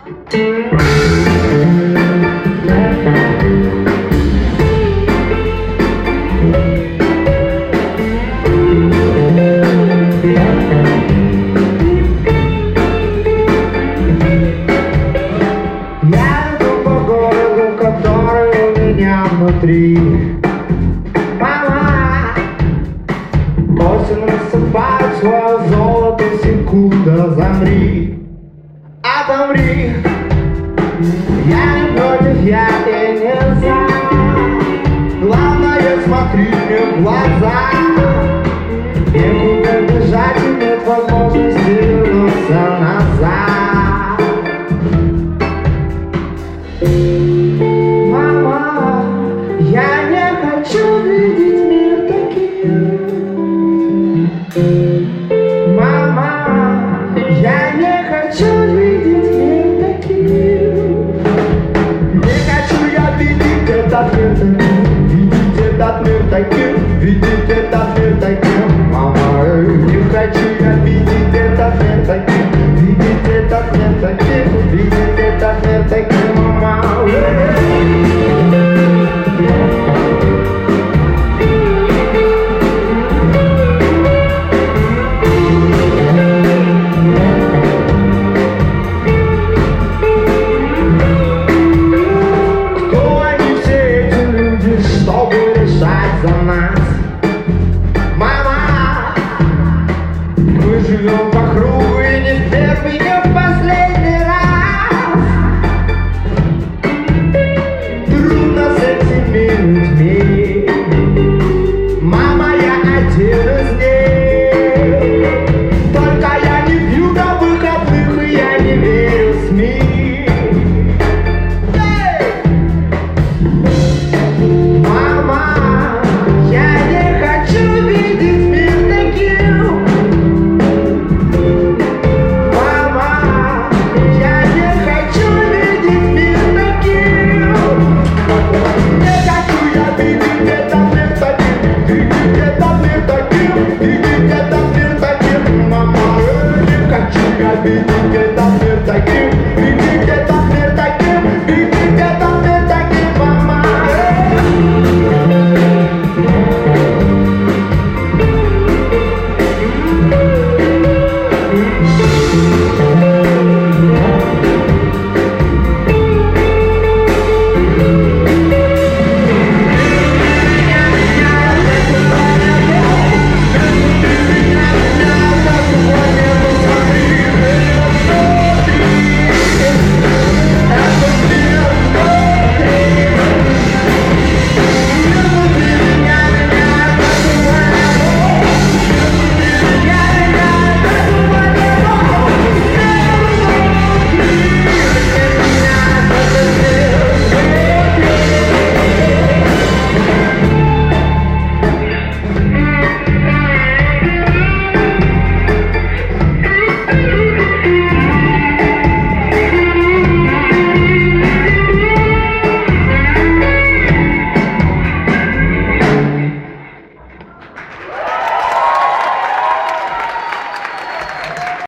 Внутри. Мама, осень рассыпает свое золото, секунда, замри, отомри. Я не против, я и не за. Главное, смотри мне в глаза. Некуда бежать и нет возможности вернуться назад. Я не хочу видеть мир таким. Мама, я не хочу видеть мир таким. Не хочу я видеть этот мир таким. Видеть этот мир таким. Видеть этот мир таким. Мама, не хочу я видеть этот мир таким. Видеть этот мир таким. Видеть этот мир таким. Мама. За нас, мама, мы живем по кругу и не в первый, не в последний раз. Трудно с этими людьми, мама, я один из них. Только я не пью на выходных и я не верю в СМИ. Видеть этот мир таким.